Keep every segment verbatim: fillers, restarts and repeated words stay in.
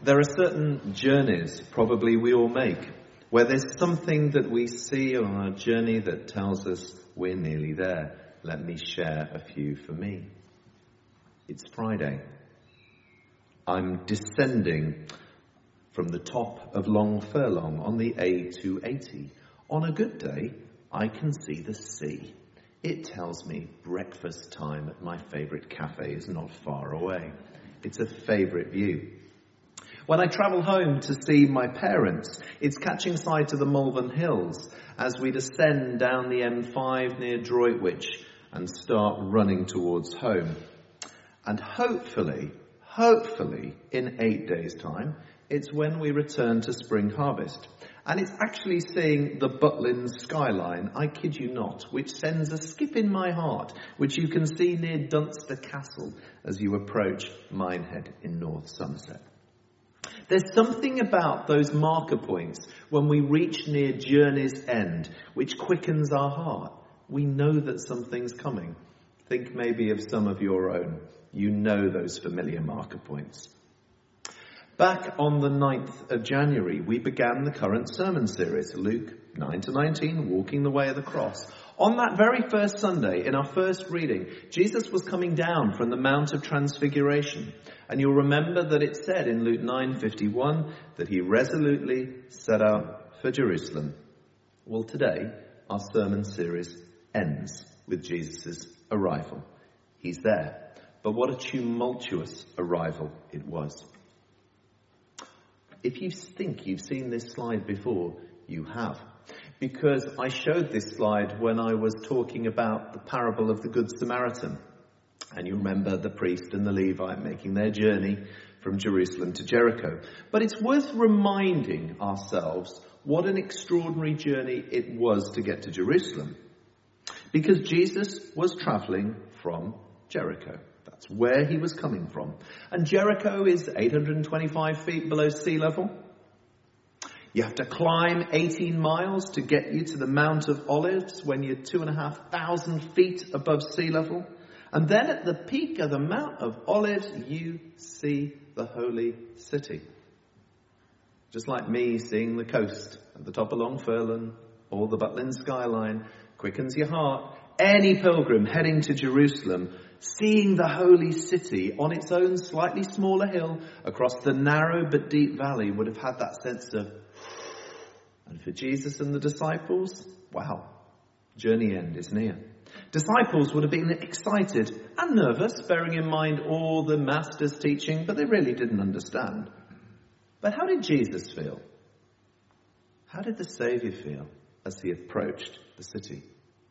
There are certain journeys, probably we all make, where there's something that we see on our journey that tells us we're nearly there. Let me share a few for me. It's Friday. I'm descending from the top of Long Furlong on the A two eighty. On a good day, I can see the sea. It tells me breakfast time at my favourite cafe is not far away. It's a favourite view. When I travel home to see my parents, it's catching sight of the Malvern Hills as we descend down the M five near Droitwich and start running towards home. And hopefully, hopefully, in eight days' time, it's when we return to spring harvest. And it's actually seeing the Butlins skyline, I kid you not, which sends a skip in my heart, which you can see near Dunster Castle as you approach Minehead in North Somerset. There's something about those marker points when we reach near journey's end, which quickens our heart. We know that something's coming. Think maybe of some of your own. You know those familiar marker points. Back on the ninth of January, we began the current sermon series, Luke nine to nineteen, Walking the Way of the Cross. On that very first Sunday, in our first reading, Jesus was coming down from the Mount of Transfiguration. And you'll remember that it said in Luke nine fifty-one that he resolutely set out for Jerusalem. Well, today, our sermon series ends with Jesus' arrival. He's there. But what a tumultuous arrival it was. If you think you've seen this slide before, you have. Because I showed this slide when I was talking about the parable of the Good Samaritan. And you remember the priest and the Levite making their journey from Jerusalem to Jericho. But it's worth reminding ourselves what an extraordinary journey it was to get to Jerusalem. Because Jesus was travelling from Jericho. That's where he was coming from. And Jericho is eight hundred twenty-five feet below sea level. You have to climb eighteen miles to get you to the Mount of Olives when you're two and a half thousand feet above sea level. And then at the peak of the Mount of Olives, you see the holy city. Just like me seeing the coast at the top of Long Furlong or the Butlins skyline quickens your heart. Any pilgrim heading to Jerusalem, seeing the holy city on its own slightly smaller hill across the narrow but deep valley would have had that sense of, and for Jesus and the disciples, wow, journey end is near. Disciples would have been excited and nervous, bearing in mind all the master's teaching, but they really didn't understand. But how did Jesus feel? How did the Saviour feel as he approached the city?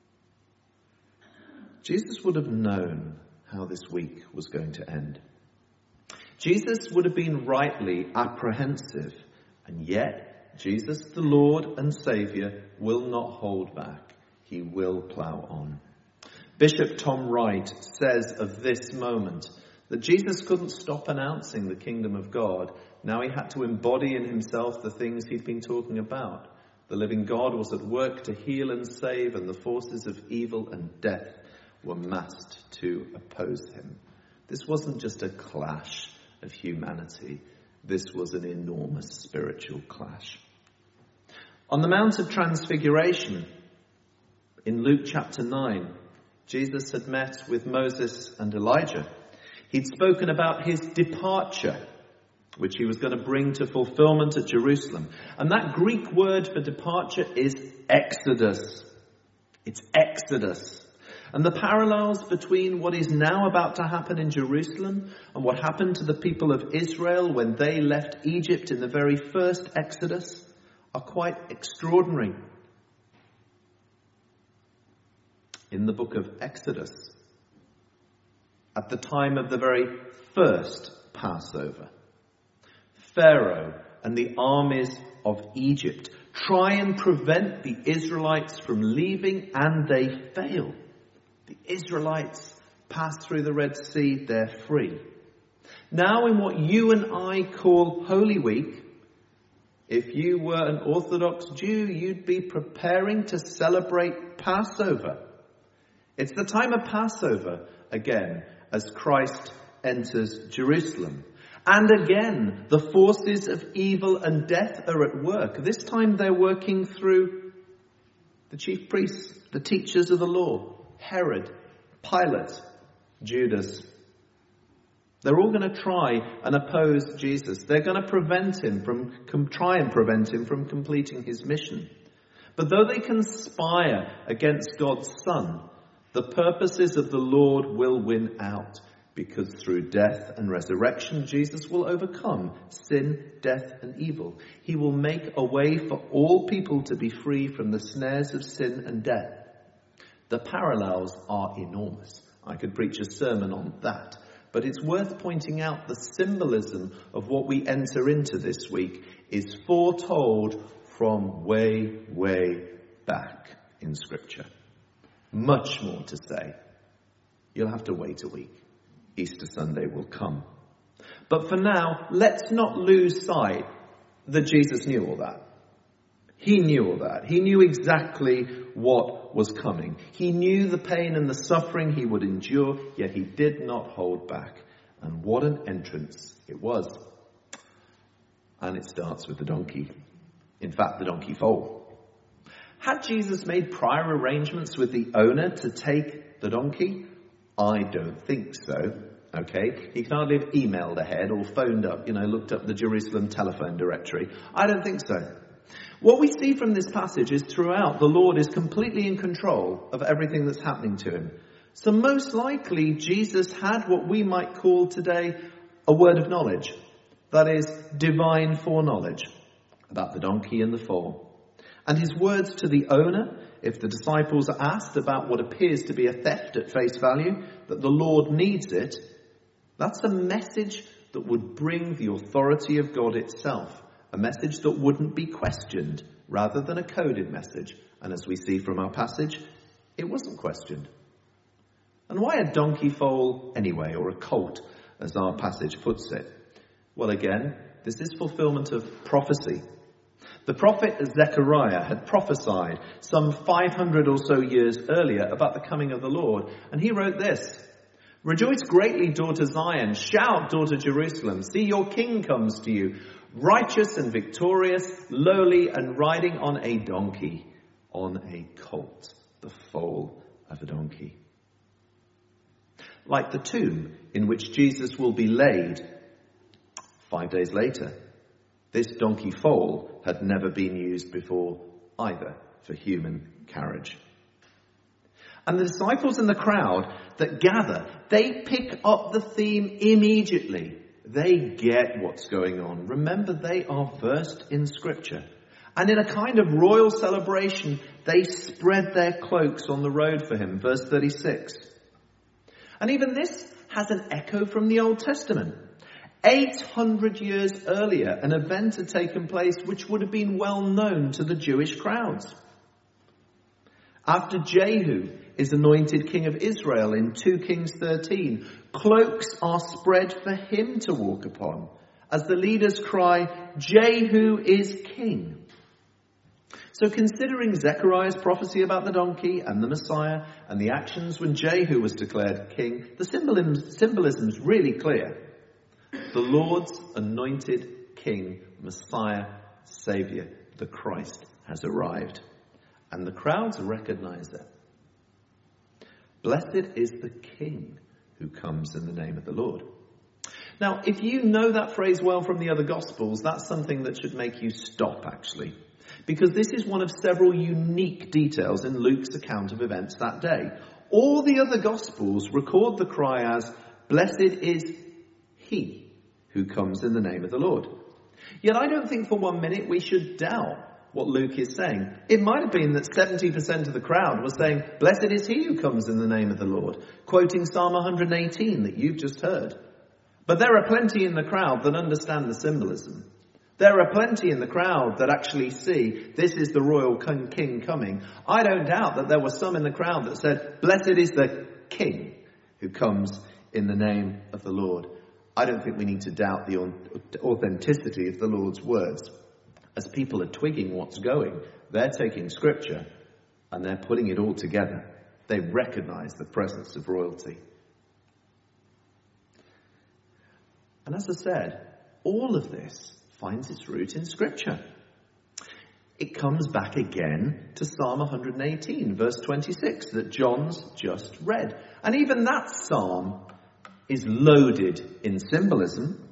Jesus would have known how this week was going to end. Jesus would have been rightly apprehensive, and yet Jesus, the Lord and Saviour, will not hold back. He will plough on. Bishop Tom Wright says of this moment that Jesus couldn't stop announcing the kingdom of God. Now he had to embody in himself the things he'd been talking about. The living God was at work to heal and save, and the forces of evil and death were massed to oppose him. This wasn't just a clash of humanity. This was an enormous spiritual clash. On the Mount of Transfiguration, in Luke chapter nine, Jesus had met with Moses and Elijah. He'd spoken about his departure, which he was going to bring to fulfillment at Jerusalem. And that Greek word for departure is exodus. It's exodus. And the parallels between what is now about to happen in Jerusalem and what happened to the people of Israel when they left Egypt in the very first Exodus are quite extraordinary. In the book of Exodus, at the time of the very first Passover, Pharaoh and the armies of Egypt try and prevent the Israelites from leaving, and they fail. The Israelites pass through the Red Sea, they're free. Now in what you and I call Holy Week, if you were an Orthodox Jew, you'd be preparing to celebrate Passover. It's the time of Passover again as Christ enters Jerusalem. And again, the forces of evil and death are at work. This time they're working through the chief priests, the teachers of the law, Herod, Pilate, Judas. They're all going to try and oppose Jesus. They're going to prevent him from, com, try and prevent him from completing his mission. But though they conspire against God's Son, the purposes of the Lord will win out, because through death and resurrection, Jesus will overcome sin, death, and evil. He will make a way for all people to be free from the snares of sin and death. The parallels are enormous. I could preach a sermon on that. But it's worth pointing out the symbolism of what we enter into this week is foretold from way, way back in Scripture. Much more to say. You'll have to wait a week. Easter Sunday will come. But for now, let's not lose sight that Jesus knew all that. He knew all that. He knew exactly what was coming. He knew the pain and the suffering he would endure, yet he did not hold back. And what an entrance it was. And it starts with the donkey. In fact, the donkey foal. Had Jesus made prior arrangements with the owner to take the donkey? I don't think so. Okay, he can hardly have emailed ahead or phoned up, you know, looked up the Jerusalem telephone directory. I don't think so. What we see from this passage is throughout the Lord is completely in control of everything that's happening to him. So most likely Jesus had what we might call today a word of knowledge. That is, divine foreknowledge about the donkey and the foal. And his words to the owner, if the disciples are asked about what appears to be a theft at face value, that the Lord needs it, that's a message that would bring the authority of God itself. A message that wouldn't be questioned, rather than a coded message. And as we see from our passage, it wasn't questioned. And why a donkey foal anyway, or a colt, as our passage puts it? Well, again, this is fulfillment of prophecy. The prophet Zechariah had prophesied some five hundred or so years earlier about the coming of the Lord. And he wrote this: "Rejoice greatly, daughter Zion. Shout, daughter Jerusalem. See, your king comes to you, righteous and victorious, lowly and riding on a donkey, on a colt, the foal of a donkey." Like the tomb in which Jesus will be laid five days later, this donkey foal had never been used before either for human carriage. And the disciples in the crowd that gather, they pick up the theme immediately. They get what's going on. Remember, they are versed in Scripture. And in a kind of royal celebration, they spread their cloaks on the road for him. Verse thirty-six. And even this has an echo from the Old Testament. eight hundred years earlier, an event had taken place which would have been well known to the Jewish crowds. After Jehu is anointed king of Israel in Second Kings thirteen, cloaks are spread for him to walk upon as the leaders cry, "Jehu is king." So considering Zechariah's prophecy about the donkey and the Messiah and the actions when Jehu was declared king, the symbolism is really clear. The Lord's anointed king, Messiah, Saviour, the Christ, has arrived. And the crowds recognize it. Blessed is the King who comes in the name of the Lord. Now, if you know that phrase well from the other Gospels, that's something that should make you stop, actually. Because this is one of several unique details in Luke's account of events that day. All the other Gospels record the cry as, "Blessed is he who comes in the name of the Lord." Yet I don't think for one minute we should doubt what Luke is saying. It might have been that seventy percent of the crowd was saying, "Blessed is he who comes in the name of the Lord," quoting Psalm one hundred eighteen that you've just heard. But there are plenty in the crowd that understand the symbolism. There are plenty in the crowd that actually see this is the royal king coming. I don't doubt that there were some in the crowd that said, "Blessed is the King who comes in the name of the Lord." I don't think we need to doubt the authenticity of the Lord's words. As people are twigging what's going, they're taking Scripture and they're putting it all together. They recognize the presence of royalty. And as I said, all of this finds its root in Scripture. It comes back again to Psalm one eighteen, verse twenty-six, that John's just read. And even that psalm is loaded in symbolism.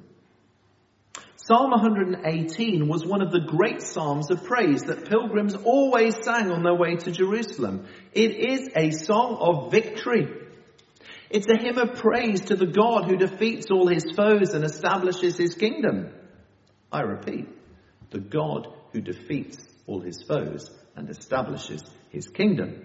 Psalm one eighteen was one of the great psalms of praise that pilgrims always sang on their way to Jerusalem. It is a song of victory. It's a hymn of praise to the God who defeats all his foes and establishes his kingdom. I repeat, the God who defeats all his foes and establishes his kingdom.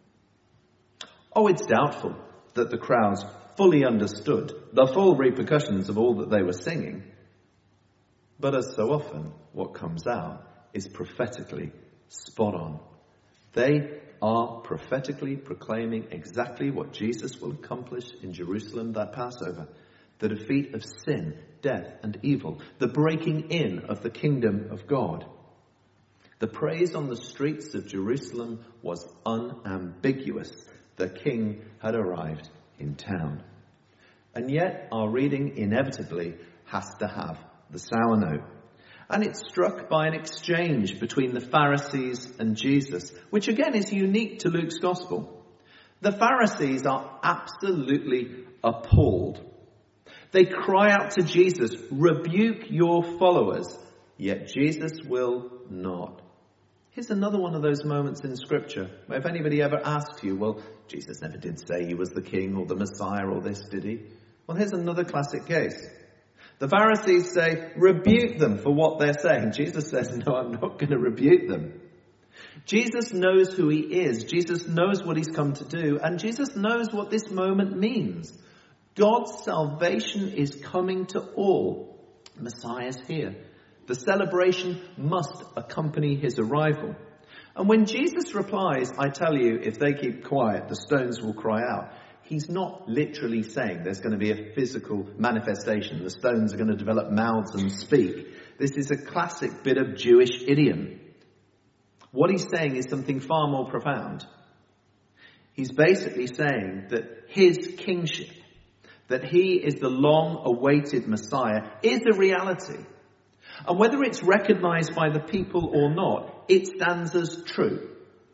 Oh, it's doubtful that the crowds fully understood the full repercussions of all that they were singing. But as so often, what comes out is prophetically spot on. They are prophetically proclaiming exactly what Jesus will accomplish in Jerusalem that Passover. The defeat of sin, death, and evil. The breaking in of the kingdom of God. The praise on the streets of Jerusalem was unambiguous. The king had arrived in town. And yet our reading inevitably has to have the sour note. And it's struck by an exchange between the Pharisees and Jesus, which again is unique to Luke's gospel. The Pharisees are absolutely appalled. They cry out to Jesus, "Rebuke your followers," yet Jesus will not. Here's another one of those moments in Scripture where if anybody ever asks you, well, Jesus never did say he was the king or the Messiah or this, did he? Well, here's another classic case. The Pharisees say, rebuke them for what they're saying. Jesus says, no, I'm not going to rebuke them. Jesus knows who he is. Jesus knows what he's come to do. And Jesus knows what this moment means. God's salvation is coming to all. Messiah's here. The celebration must accompany his arrival. And when Jesus replies, I tell you, if they keep quiet, the stones will cry out. He's not literally saying there's going to be a physical manifestation. The stones are going to develop mouths and speak. This is a classic bit of Jewish idiom. What he's saying is something far more profound. He's basically saying that his kingship, that he is the long-awaited Messiah, is a reality. And whether it's recognized by the people or not, it stands as true.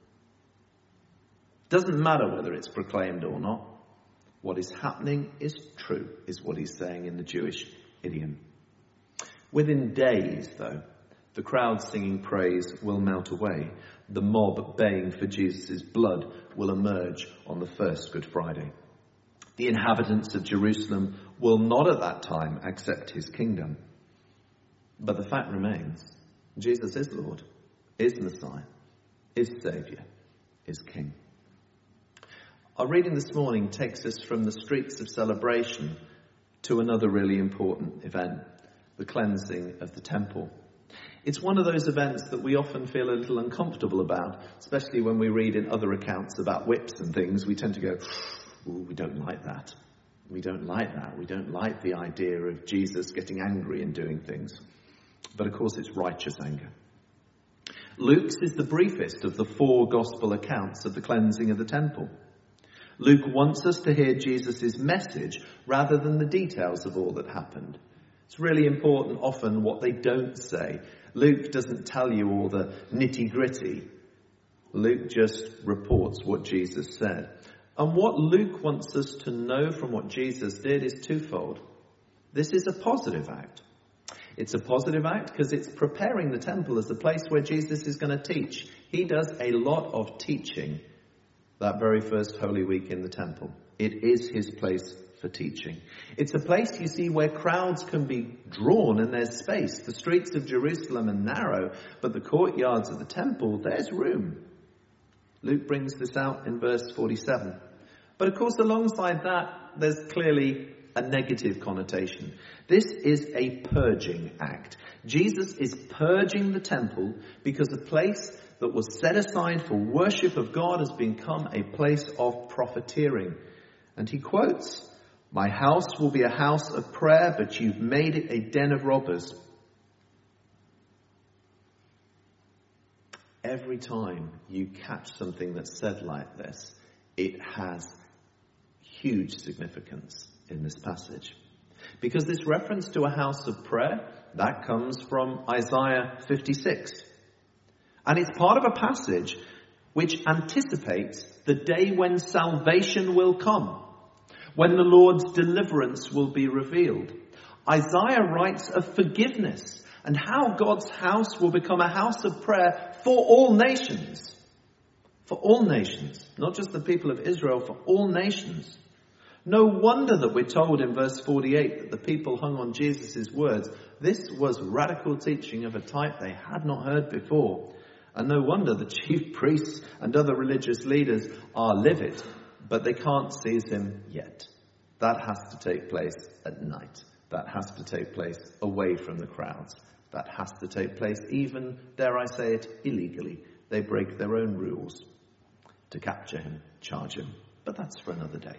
Doesn't matter whether it's proclaimed or not. What is happening is true, is what he's saying in the Jewish idiom. Within days, though, the crowd singing praise will melt away. The mob baying for Jesus' blood will emerge on the first Good Friday. The inhabitants of Jerusalem will not at that time accept his kingdom. But the fact remains, Jesus is Lord, is Messiah, is Saviour, is King. Our reading this morning takes us from the streets of celebration to another really important event, the cleansing of the temple. It's one of those events that we often feel a little uncomfortable about, especially when we read in other accounts about whips and things. We tend to go, ooh, we don't like that. We don't like that. We don't like the idea of Jesus getting angry and doing things. But of course it's righteous anger. Luke's is the briefest of the four gospel accounts of the cleansing of the temple. Luke wants us to hear Jesus' message rather than the details of all that happened. It's really important often what they don't say. Luke doesn't tell you all the nitty-gritty. Luke just reports what Jesus said. And what Luke wants us to know from what Jesus did is twofold. This is a positive act. It's a positive act because it's preparing the temple as the place where Jesus is going to teach. He does a lot of teaching that very first Holy Week in the temple. It is his place for teaching. It's a place, you see, where crowds can be drawn and there's space. The streets of Jerusalem are narrow, but the courtyards of the temple, there's room. Luke brings this out in verse forty-seven. But of course, alongside that, there's clearly a negative connotation. This is a purging act. Jesus is purging the temple because the place that was set aside for worship of God has become a place of profiteering. And he quotes, "My house will be a house of prayer, but you've made it a den of robbers." Every time you catch something that's said like this, it has huge significance in this passage. Because this reference to a house of prayer That comes from Isaiah fifty-six. And it's part of a passage which anticipates the day when salvation will come, when the Lord's deliverance will be revealed. Isaiah writes of forgiveness and how God's house will become a house of prayer for all nations. For all nations, not just the people of Israel, for all nations. No wonder that we're told in verse forty-eight that the people hung on Jesus' words. This was radical teaching of a type they had not heard before. And no wonder the chief priests and other religious leaders are livid, but they can't seize him yet. That has to take place at night. That has to take place away from the crowds. That has to take place even, dare I say it, illegally. They break their own rules to capture him, charge him. But that's for another day.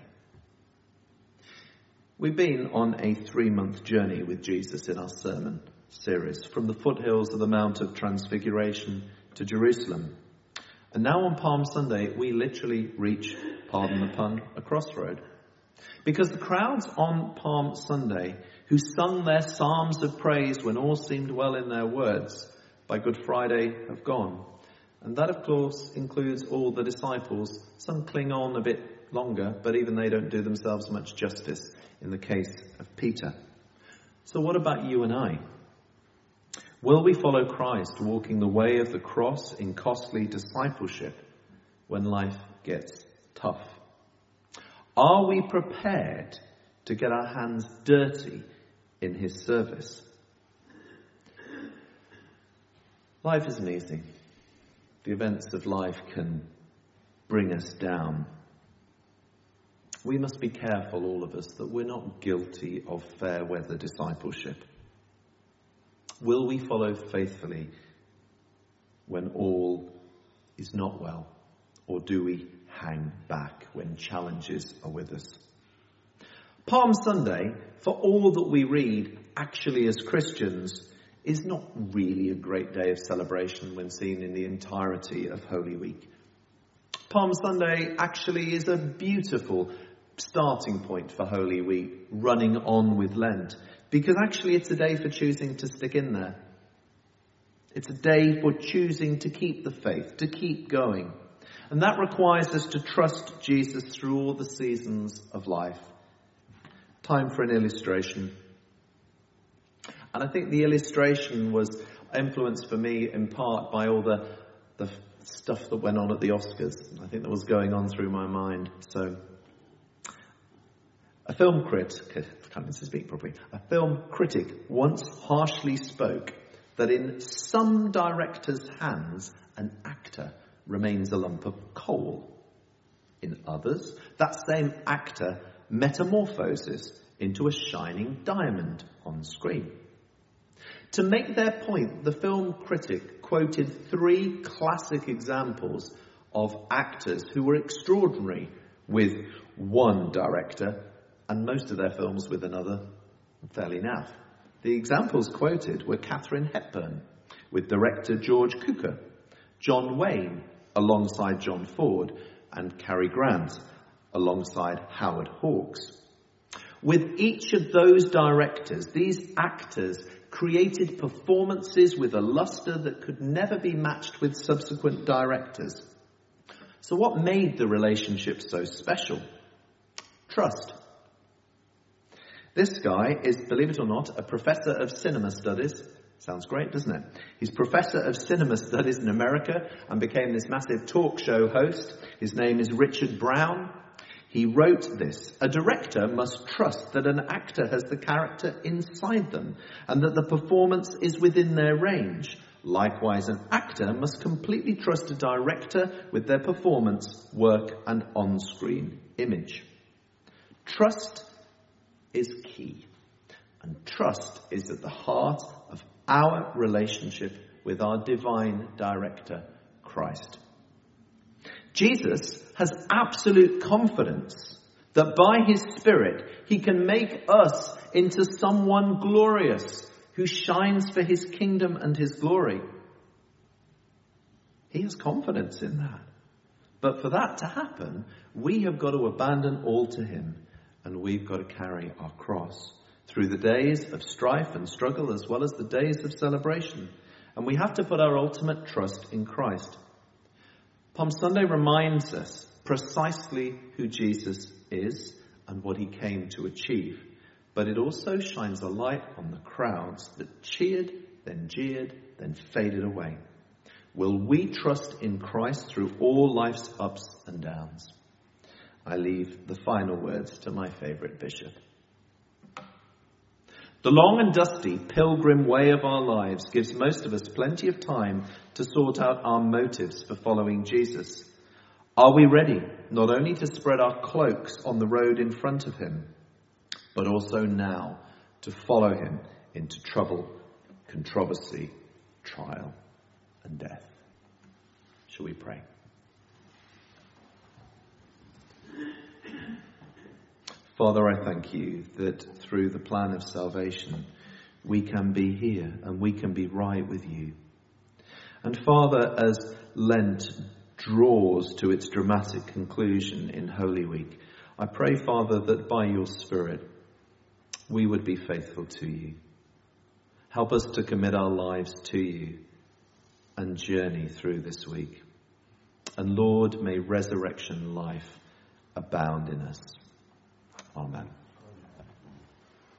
We've been on a three-month journey with Jesus in our sermon series, from the foothills of the Mount of Transfiguration to Jerusalem. And now on Palm Sunday, we literally reach, pardon the pun, a crossroad. Because the crowds on Palm Sunday, who sung their psalms of praise when all seemed well in their words, by Good Friday have gone. And that, of course, includes all the disciples. Some cling on a bit longer, but even they don't do themselves much justice in the case of Peter. So what about you and I? Will we follow Christ, walking the way of the cross in costly discipleship when life gets tough? Are we prepared to get our hands dirty in his service? Life isn't easy. The events of life can bring us down. We must be careful, all of us, that we're not guilty of fair weather discipleship. Will we follow faithfully when all is not well? Or do we hang back when challenges are with us? Palm Sunday, for all that we read, actually as Christians, is not really a great day of celebration when seen in the entirety of Holy Week. Palm Sunday actually is a beautiful starting point for Holy Week, running on with Lent, because actually it's a day for choosing to stick in there. It's a day for choosing to keep the faith, to keep going. And that requires us to trust Jesus through all the seasons of life. Time for an illustration. And I think the illustration was influenced for me in part by all the, the stuff that went on at the Oscars. I think that was going on through my mind. So, a film critic, I can't even speak properly, a film critic once harshly spoke that in some directors' hands, an actor remains a lump of coal. In others, that same actor metamorphoses into a shining diamond on screen. To make their point, the film critic quoted three classic examples of actors who were extraordinary with one director and most of their films with another fairly naff. The examples quoted were Katharine Hepburn with director George Cukor, John Wayne alongside John Ford, and Cary Grant alongside Howard Hawks. With each of those directors, these actors created performances with a luster that could never be matched with subsequent directors. So what made the relationship so special? Trust. This guy is, believe it or not, a professor of cinema studies. Sounds great, doesn't it? He's professor of cinema studies in America and became this massive talk show host. His name is Richard Brown. He wrote this: a director must trust that an actor has the character inside them and that the performance is within their range. Likewise, an actor must completely trust a director with their performance, work, and on-screen image. Trust is key, and trust is at the heart of our relationship with our divine director, Christ. Jesus has absolute confidence that by his Spirit he can make us into someone glorious who shines for his kingdom and his glory. He has confidence in that. But for that to happen, we have got to abandon all to him, and we've got to carry our cross. through the days of strife and struggle as well as the days of celebration. And we have to put our ultimate trust in Christ. Palm Sunday reminds us precisely who Jesus is and what he came to achieve. But it also shines a light on the crowds that cheered, then jeered, then faded away. Will we trust in Christ through all life's ups and downs? I leave the final words to my favourite bishop. The long and dusty pilgrim way of our lives gives most of us plenty of time to sort out our motives for following Jesus. Are we ready not only to spread our cloaks on the road in front of him, but also now to follow him into trouble, controversy, trial, and death? Shall we pray? Father, I thank you that through the plan of salvation, we can be here and we can be right with you. And Father, as Lent draws to its dramatic conclusion in Holy Week, I pray, Father, that by your Spirit, we would be faithful to you. Help us to commit our lives to you and journey through this week. And Lord, may resurrection life abound in us. Amen.